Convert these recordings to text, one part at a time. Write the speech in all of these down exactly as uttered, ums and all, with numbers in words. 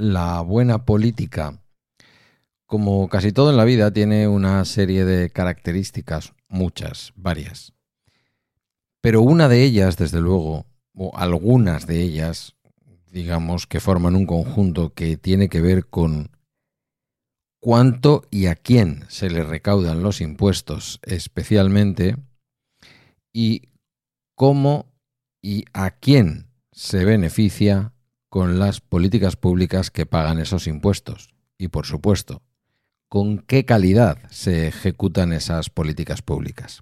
la buena política, como casi todo en la vida, tiene una serie de características, muchas, varias. Pero una de ellas, desde luego, o algunas de ellas, digamos, que forman un conjunto que tiene que ver con cuánto y a quién se le recaudan los impuestos especialmente, y cómo y a quién se beneficia con las políticas públicas que pagan esos impuestos. Y, por supuesto, con qué calidad se ejecutan esas políticas públicas.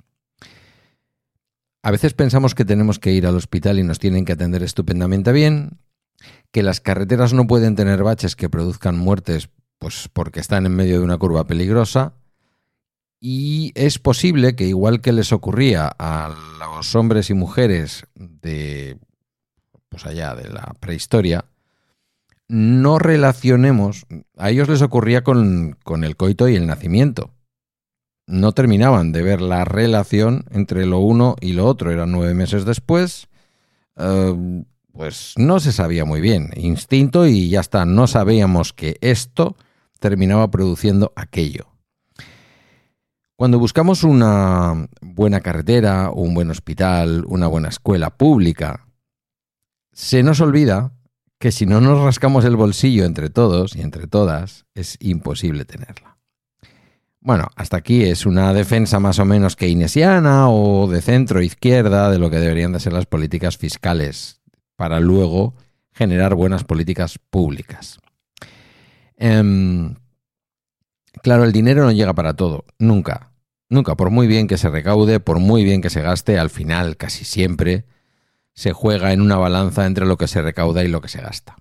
A veces pensamos que tenemos que ir al hospital y nos tienen que atender estupendamente bien, que las carreteras no pueden tener baches que produzcan muertes pues porque están en medio de una curva peligrosa, y es posible que, igual que les ocurría a los hombres y mujeres de pues allá de la prehistoria, no relacionemos, a ellos les ocurría con, con el coito y el nacimiento. No terminaban de ver la relación entre lo uno y lo otro. Eran nueve meses después, eh, pues no se sabía muy bien. Instinto y ya está, no sabíamos que esto terminaba produciendo aquello. Cuando buscamos una buena carretera, un buen hospital, una buena escuela pública, se nos olvida que si no nos rascamos el bolsillo entre todos y entre todas, es imposible tenerla. Bueno, hasta aquí es una defensa más o menos keynesiana o de centro-izquierda de lo que deberían de ser las políticas fiscales para luego generar buenas políticas públicas. Eh, claro, el dinero no llega para todo, nunca. Nunca, por muy bien que se recaude, por muy bien que se gaste, al final, casi siempre, se juega en una balanza entre lo que se recauda y lo que se gasta.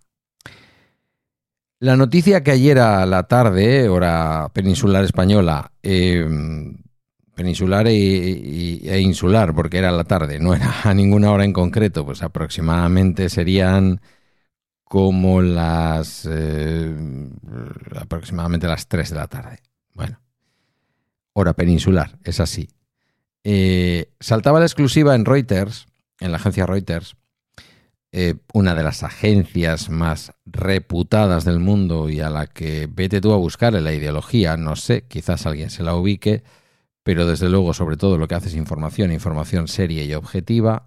La noticia que ayer a la tarde, hora peninsular española, eh, peninsular e, e, e insular, porque era la tarde, no era a ninguna hora en concreto, pues aproximadamente serían como las eh, aproximadamente las tres de la tarde. Bueno, hora peninsular, es así. Eh, saltaba la exclusiva en Reuters, en la agencia Reuters, eh, una de las agencias más reputadas del mundo y a la que vete tú a buscar en la ideología, no sé, quizás alguien se la ubique, pero desde luego sobre todo lo que hace es información, información seria y objetiva.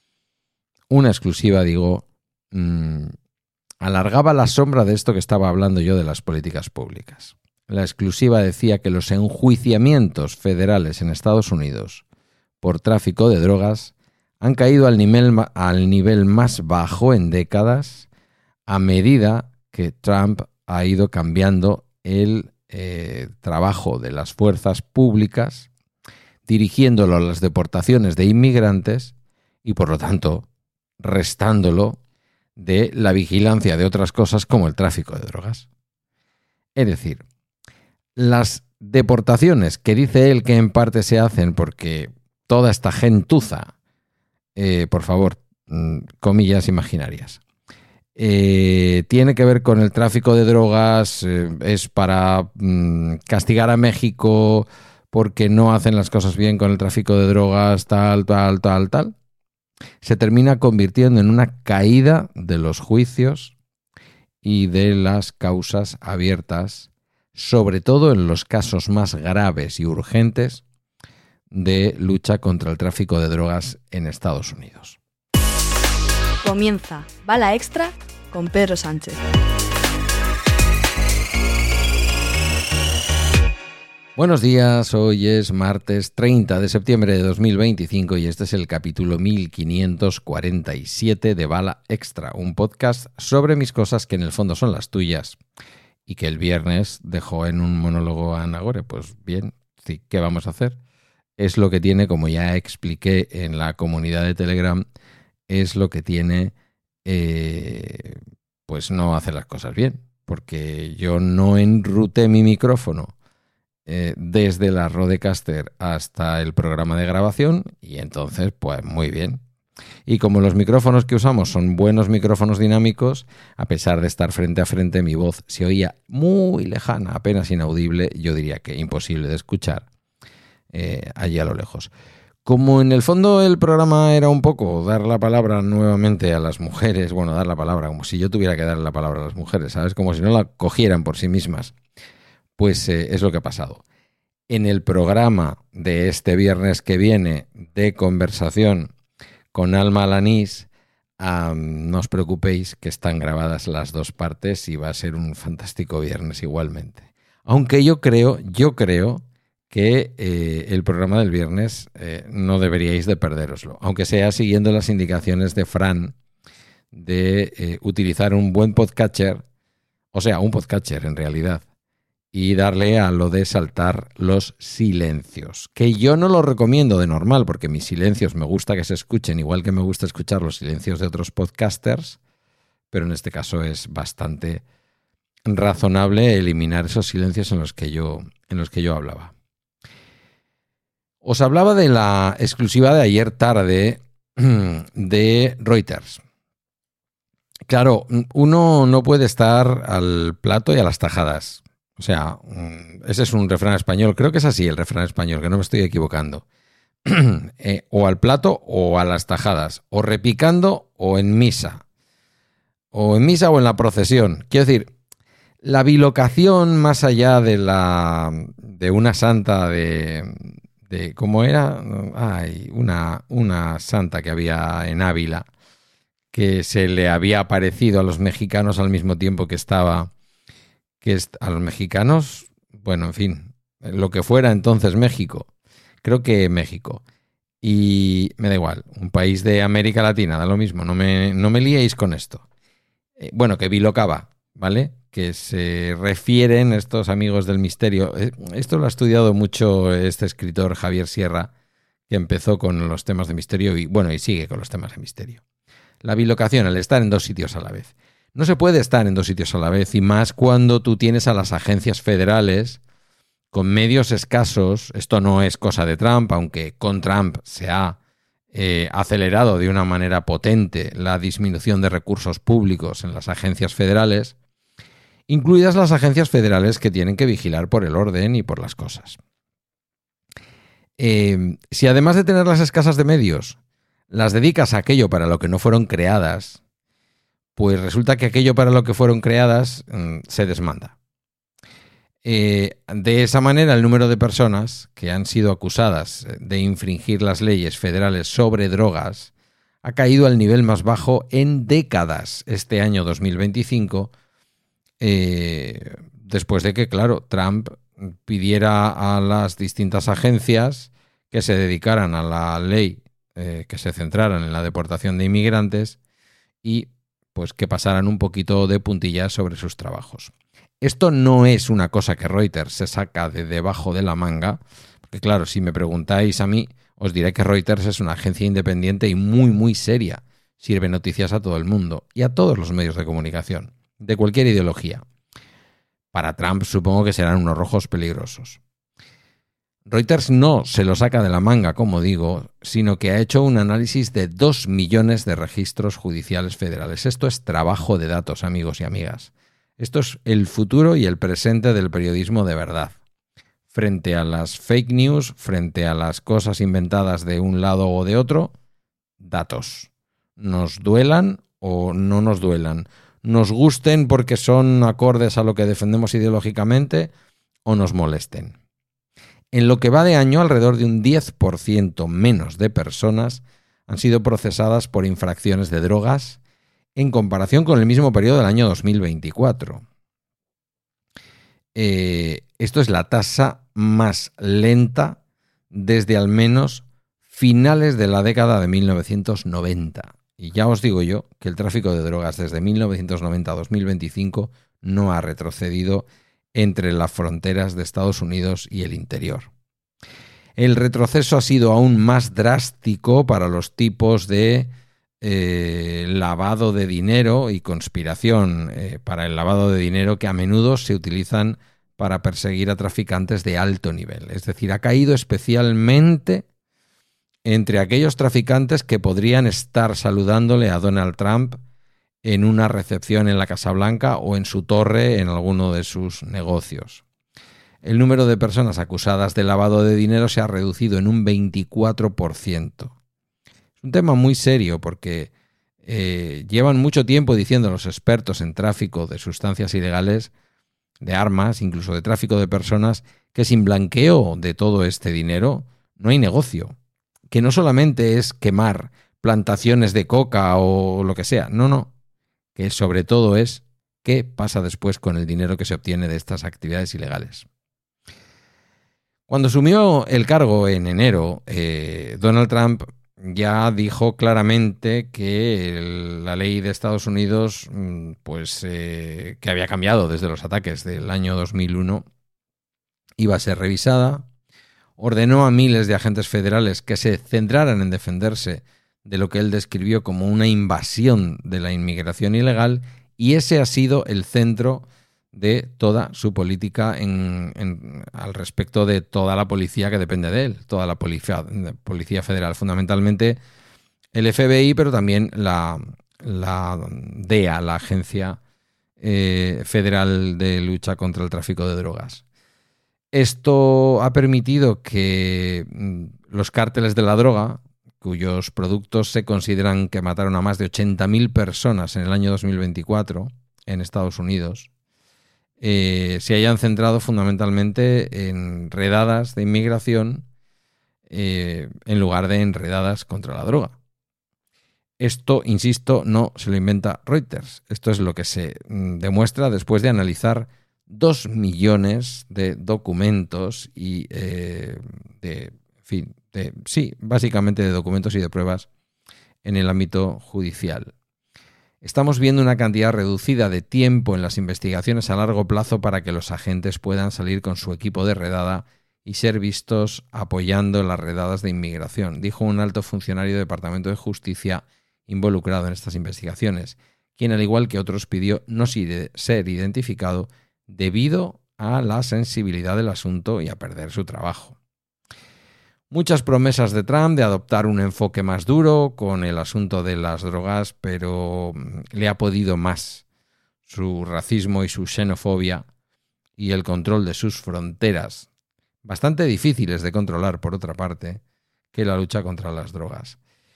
Una exclusiva, digo, mmm, alargaba la sombra de esto que estaba hablando yo de las políticas públicas. La exclusiva decía que los enjuiciamientos federales en Estados Unidos por tráfico de drogas han caído al nivel, al nivel más bajo en décadas a medida que Trump ha ido cambiando el eh, trabajo de las fuerzas públicas, dirigiéndolo a las deportaciones de inmigrantes y, por lo tanto, restándolo de la vigilancia de otras cosas como el tráfico de drogas. Es decir, las deportaciones que dice él que en parte se hacen porque toda esta gentuza, eh, por favor, comillas imaginarias, eh, tiene que ver con el tráfico de drogas, eh, es para mm, castigar a México porque no hacen las cosas bien con el tráfico de drogas, tal, tal, tal, tal, se termina convirtiendo en una caída de los juicios y de las causas abiertas, sobre todo en los casos más graves y urgentes de lucha contra el tráfico de drogas en Estados Unidos. Comienza Bala Extra con Pedro Sánchez. Buenos días, hoy es martes treinta de septiembre de dos mil veinticinco y este es el capítulo mil quinientos cuarenta y siete de Bala Extra, un podcast sobre mis cosas que en el fondo son las tuyas y que el viernes dejó en un monólogo a Nagore. Pues bien, sí, ¿qué vamos a hacer? Es lo que tiene, como ya expliqué en la comunidad de Telegram, es lo que tiene, eh, pues no hacer las cosas bien, porque yo no enruté mi micrófono eh, desde la Rodecaster hasta el programa de grabación y entonces, pues muy bien. Y como los micrófonos que usamos son buenos micrófonos dinámicos, a pesar de estar frente a frente, mi voz se oía muy lejana, apenas inaudible, yo diría que imposible de escuchar. Eh, allí a lo lejos. como en el fondo el programa era un poco dar la palabra nuevamente a las mujeres, bueno, dar la palabra, como si yo tuviera que dar la palabra a las mujeres, ¿sabes? Como si no la cogieran por sí mismas, pues eh, es lo que ha pasado. En el programa de este viernes que viene de conversación con Alma Alanís, um, no os preocupéis que están grabadas las dos partes y va a ser un fantástico viernes igualmente. Aunque yo creo, yo creo que eh, el programa del viernes eh, no deberíais de perdéroslo, aunque sea siguiendo las indicaciones de Fran de eh, utilizar un buen podcatcher, o sea, un podcatcher en realidad, y darle a lo de saltar los silencios, que yo no lo recomiendo de normal, porque mis silencios me gusta que se escuchen, igual que me gusta escuchar los silencios de otros podcasters, pero en este caso es bastante razonable eliminar esos silencios en los que yo, en los que yo hablaba. Os hablaba de la exclusiva de ayer tarde de Reuters. Claro, uno no puede estar al plato y a las tajadas. O sea, ese es un refrán español. Creo que es así el refrán español, que no me estoy equivocando. eh, o al plato o a las tajadas. O repicando o en misa. O en misa o en la procesión. Quiero decir, la bilocación más allá de la de una santa de... de ¿cómo era? Ay, una, una santa que había en Ávila, que se le había aparecido a los mexicanos al mismo tiempo que estaba... que es, a los mexicanos, bueno, en fin, lo que fuera entonces México, creo que México, y me da igual, un país de América Latina, da lo mismo, no me, no me liéis con esto. Eh, bueno, que bilocaba, ¿vale? Que se refieren estos amigos del misterio, eh, esto lo ha estudiado mucho este escritor Javier Sierra, que empezó con los temas de misterio y, bueno, y sigue con los temas de misterio. La bilocación, el estar en dos sitios a la vez. No se puede estar en dos sitios a la vez, y más cuando tú tienes a las agencias federales con medios escasos. Esto no es cosa de Trump, aunque con Trump se ha eh, acelerado de una manera potente la disminución de recursos públicos en las agencias federales, incluidas las agencias federales que tienen que vigilar por el orden y por las cosas. Eh, si además de tenerlas escasas de medios, las dedicas a aquello para lo que no fueron creadas, pues resulta que aquello para lo que fueron creadas mmm, se desmanda. Eh, de esa manera, el número de personas que han sido acusadas de infringir las leyes federales sobre drogas ha caído al nivel más bajo en décadas este año dos mil veinticinco, eh, después de que, claro, Trump pidiera a las distintas agencias que se dedicaran a la ley, eh, que se centraran en la deportación de inmigrantes y pues que pasaran un poquito de puntillas sobre sus trabajos. Esto no es una cosa que Reuters se saca de debajo de la manga, porque claro, si me preguntáis a mí, os diré que Reuters es una agencia independiente y muy, muy seria. Sirve noticias a todo el mundo y a todos los medios de comunicación, de cualquier ideología. Para Trump supongo que serán unos rojos peligrosos. Reuters no se lo saca de la manga, como digo, sino que ha hecho un análisis de dos millones de registros judiciales federales. Esto es trabajo de datos, amigos y amigas. Esto es el futuro y el presente del periodismo de verdad. Frente a las fake news, frente a las cosas inventadas de un lado o de otro, datos. Nos duelan o no nos duelan. Nos gusten porque son acordes a lo que defendemos ideológicamente o nos molesten. En lo que va de año, alrededor de un diez por ciento menos de personas han sido procesadas por infracciones de drogas en comparación con el mismo periodo del año dos mil veinticuatro. Eh, esto es la tasa más lenta desde al menos finales de la década de mil novecientos noventa. Y ya os digo yo que el tráfico de drogas desde mil novecientos noventa a dos mil veinticinco no ha retrocedido entre las fronteras de Estados Unidos y el interior. El retroceso ha sido aún más drástico para los tipos de eh, lavado de dinero y conspiración eh, para el lavado de dinero que a menudo se utilizan para perseguir a traficantes de alto nivel. Es decir, ha caído especialmente entre aquellos traficantes que podrían estar saludándole a Donald Trump en una recepción en la Casa Blanca o en su torre en alguno de sus negocios. el número de personas acusadas de lavado de dinero se ha reducido en un veinticuatro por ciento. Es un tema muy serio porque eh, llevan mucho tiempo diciendo los expertos en tráfico de sustancias ilegales, de armas, incluso de tráfico de personas, que sin blanqueo de todo este dinero no hay negocio. Que no solamente es quemar plantaciones de coca o lo que sea, no, no. Que sobre todo es qué pasa después con el dinero que se obtiene de estas actividades ilegales. Cuando asumió el cargo en enero, eh, Donald Trump ya dijo claramente que el, la ley de Estados Unidos, pues eh, que había cambiado desde los ataques del año dos mil uno, iba a ser revisada. Ordenó a miles de agentes federales que se centraran en defenderse de lo que él describió como una invasión de la inmigración ilegal, y ese ha sido el centro de toda su política en, en, al respecto de toda la policía que depende de él, toda la policía, policía federal, fundamentalmente el F B I, pero también la, la D E A, la Agencia eh, Federal de Lucha contra el Tráfico de Drogas. Esto ha permitido que los cárteles de la droga, cuyos productos se consideran que mataron a más de ochenta mil personas en el año dos mil veinticuatro en Estados Unidos, eh, se hayan centrado fundamentalmente en redadas de inmigración eh, en lugar de en redadas contra la droga. Esto, insisto, no se lo inventa Reuters. Esto es lo que se demuestra después de analizar dos millones de documentos y eh, de, en fin, de, sí, básicamente de documentos y de pruebas en el ámbito judicial. Estamos viendo una cantidad reducida de tiempo en las investigaciones a largo plazo para que los agentes puedan salir con su equipo de redada y ser vistos apoyando las redadas de inmigración, dijo un alto funcionario del Departamento de Justicia involucrado en estas investigaciones, quien al igual que otros pidió no ser identificado debido a la sensibilidad del asunto y a perder su trabajo. Muchas promesas de Trump de adoptar un enfoque más duro con el asunto de las drogas, pero le ha podido más su racismo y su xenofobia y el control de sus fronteras, bastante difíciles de controlar por otra parte, que la lucha contra las drogas.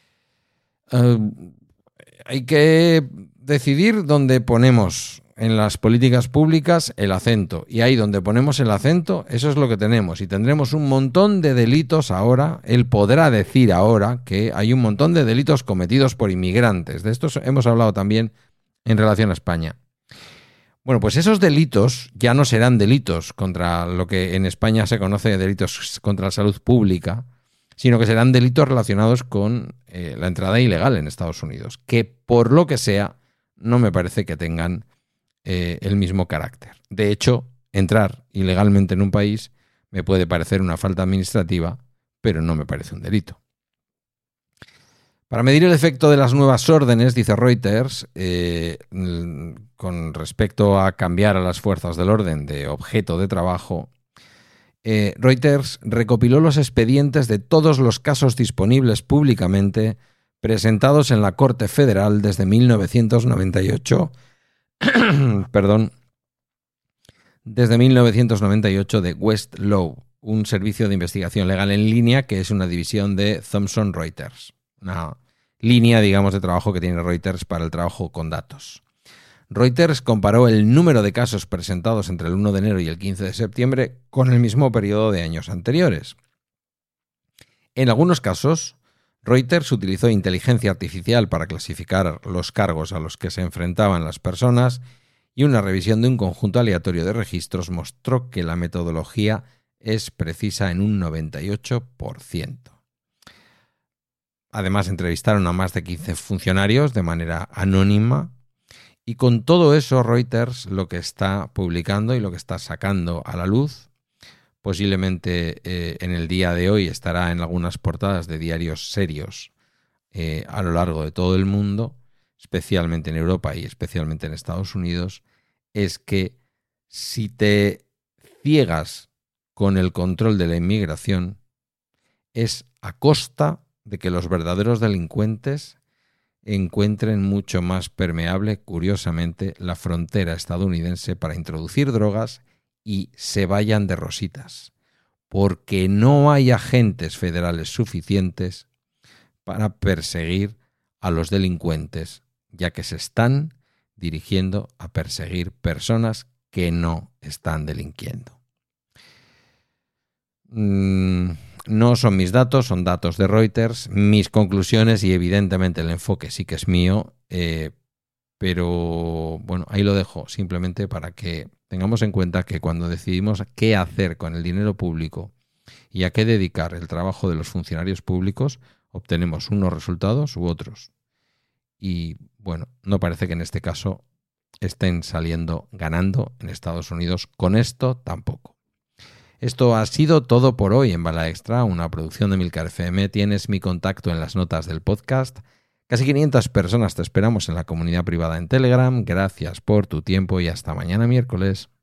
Uh, hay que decidir dónde ponemos en las políticas públicas el acento, y ahí donde ponemos el acento, eso es lo que tenemos, y tendremos un montón de delitos ahora. Él podrá decir ahora que hay un montón de delitos cometidos por inmigrantes. De estos hemos hablado también en relación a España. Bueno, pues esos delitos ya no serán delitos contra lo que en España se conoce de delitos contra la salud pública, sino que serán delitos relacionados con eh, la entrada ilegal en Estados Unidos, que por lo que sea no me parece que tengan eh, el mismo carácter. De hecho, entrar ilegalmente en un país me puede parecer una falta administrativa, pero no me parece un delito. Para medir el efecto de las nuevas órdenes, dice Reuters, eh, con respecto a cambiar a las fuerzas del orden de objeto de trabajo, eh, Reuters recopiló los expedientes de todos los casos disponibles públicamente presentados en la Corte Federal desde mil novecientos noventa y ocho, perdón, desde mil novecientos noventa y ocho de Westlaw, un servicio de investigación legal en línea que es una división de Thomson Reuters, una línea, digamos, de trabajo que tiene Reuters para el trabajo con datos. Reuters comparó el número de casos presentados entre el uno de enero y el quince de septiembre con el mismo periodo de años anteriores. En algunos casos, Reuters utilizó inteligencia artificial para clasificar los cargos a los que se enfrentaban las personas, y una revisión de un conjunto aleatorio de registros mostró que la metodología es precisa en un noventa y ocho por ciento. Además, entrevistaron a más de quince funcionarios de manera anónima, y con todo eso Reuters lo que está publicando y lo que está sacando a la luz, posiblemente eh, en el día de hoy estará en algunas portadas de diarios serios eh, a lo largo de todo el mundo, especialmente en Europa y especialmente en Estados Unidos, es que si te ciegas con el control de la inmigración, es a costa de que los verdaderos delincuentes encuentren mucho más permeable, curiosamente, la frontera estadounidense para introducir drogas y se vayan de rositas, porque no hay agentes federales suficientes para perseguir a los delincuentes, ya que se están dirigiendo a perseguir personas que no están delinquiendo. Mm, no son mis datos, son datos de Reuters, mis conclusiones, y evidentemente el enfoque sí que es mío, eh, pero bueno, ahí lo dejo simplemente para que tengamos en cuenta que cuando decidimos qué hacer con el dinero público y a qué dedicar el trabajo de los funcionarios públicos, obtenemos unos resultados u otros. Y bueno, no parece que en este caso estén saliendo ganando en Estados Unidos con esto tampoco. Esto ha sido todo por hoy en Bala Extra, una producción de Milcar F M. Tienes mi contacto en las notas del podcast. Casi quinientas personas te esperamos en la comunidad privada en Telegram. Gracias por tu tiempo y hasta mañana miércoles.